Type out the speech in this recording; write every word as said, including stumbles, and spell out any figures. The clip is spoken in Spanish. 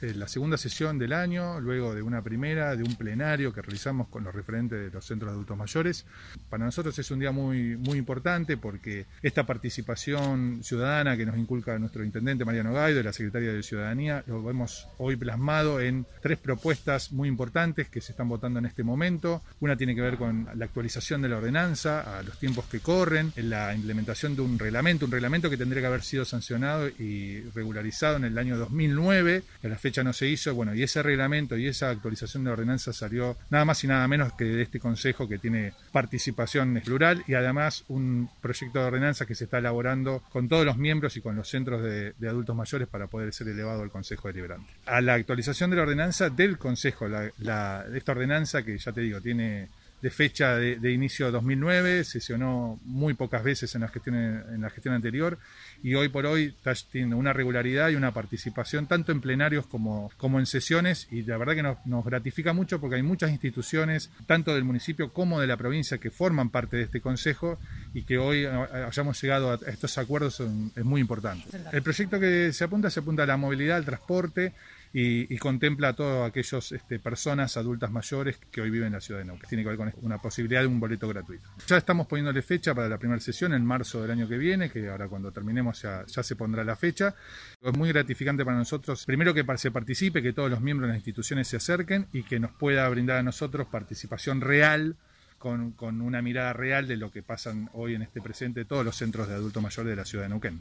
eh, la segunda sesión del año, luego de una primera, de un plenario que realizamos con los referentes de los centros de adultos mayores. Para nosotros es un día muy, muy importante porque esta participación ciudadana que nos inculca nuestro intendente Mariano Gaido y la secretaria de Ciudadanía, lo vemos hoy plasmado en tres propuestas muy importantes que se están votando en este momento. Una tiene que ver con la actualización de la ordenanza a los tiempos que corren, en la implementación de un reglamento, un reglamento que tendría que haber sido sancionado y regularizado en el año dos mil nueve, que a la fecha no se hizo, bueno, y ese reglamento y esa actualización de la ordenanza salió nada más y nada menos que de este consejo que tiene participación plural y además un proyecto de ordenanza que se está elaborando con todos los miembros y con los centros de, de adultos mayores para poder ser elevado al Consejo Deliberante. A la actualización de la ordenanza del Consejo, la, la, esta ordenanza que ya te digo, tiene de fecha de, de inicio dos mil nueve, sesionó muy pocas veces en la gestión, en la gestión anterior y hoy por hoy está teniendo una regularidad y una participación tanto en plenarios como, como en sesiones, y la verdad que nos, nos gratifica mucho porque hay muchas instituciones, tanto del municipio como de la provincia, que forman parte de este consejo y que hoy hayamos llegado a estos acuerdos son, es muy importante. El proyecto que se apunta se apunta a la movilidad, al transporte, Y, y contempla a todas aquellas este, personas adultas mayores que hoy viven en la ciudad de Neuquén. Tiene que ver con una posibilidad de un boleto gratuito. Ya estamos poniéndole fecha para la primera sesión en marzo del año que viene, que ahora cuando terminemos ya, ya se pondrá la fecha. Es muy gratificante para nosotros, primero que se participe, que todos los miembros de las instituciones se acerquen y que nos pueda brindar a nosotros participación real, con, con una mirada real de lo que pasan hoy en este presente todos los centros de adultos mayores de la ciudad de Neuquén.